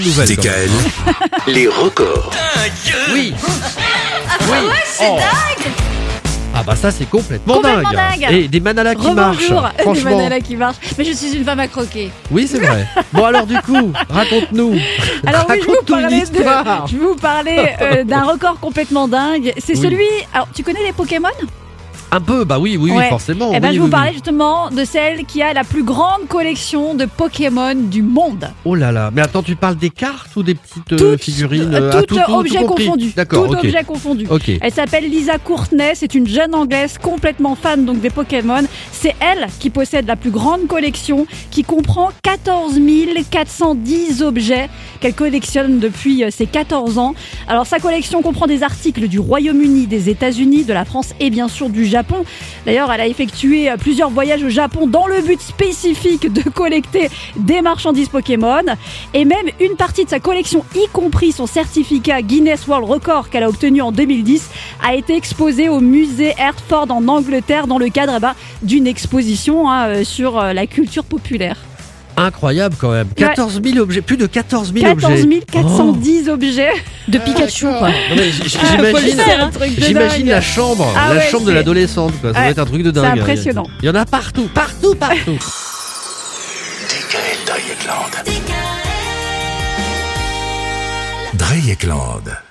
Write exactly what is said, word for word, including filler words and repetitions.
Nouvelle. D K L, les records. Oui. Ah Oui. ouais, c'est Oh. dingue. Ah bah ça c'est complètement, Complètement dingue. Et des manalas qui marchent. Rebonjour, des Franchement. bananas qui marchent. Mais je suis une femme à croquer. Oui c'est vrai. Bon alors du coup, raconte-nous. Alors oui, je vais vous Raconte-nous une parler, histoire. de, je vais vous parler euh, d'un record complètement dingue. C'est Oui. celui... Alors, tu connais les Pokémon ? Un peu, bah oui, oui, oui, Ouais. forcément. Eh ben, oui, je vais oui, vous parler oui. justement de celle qui a la plus grande collection de Pokémon du monde. Oh là là, mais attends, tu parles des cartes ou des petites euh, Toutes, figurines euh, euh, ah, toutes tout, tout, tout objets compris. confondus. D'accord, Tout ok. objet confondu. Ok. Elle s'appelle Lisa Courtenay, c'est une jeune anglaise complètement fan donc des Pokémon. C'est elle qui possède la plus grande collection qui comprend quatorze mille quatre cent dix objets qu'elle collectionne depuis euh, ses quatorze ans. Alors sa collection comprend des articles du Royaume-Uni, des États-Unis, de la France et bien sûr du Japon. D'ailleurs, elle a effectué euh, plusieurs voyages au Japon dans le but spécifique de collecter des marchandises Pokémon et même une partie de sa collection, y compris son certificat Guinness World Record qu'elle a obtenu en deux mille dix, a été exposé au musée Hertford en Angleterre dans le cadre eh ben, d'une exposition hein, euh, sur euh, la culture populaire. Incroyable quand même. quatorze mille objets, plus de quatorze mille objets. quatorze mille quatre cent dix objets de Pikachu. Quoi. Non, mais j- Ah, faut le j'imagine, faire, un truc de j'imagine dingue. la chambre, Ah la ouais, chambre de c'est- l'adolescente. Quoi. Ça Ouais, doit être un truc de c'est dingue. impressionnant. Il y en a partout, partout, partout. D K L Dreyeckland. Dreyeckland.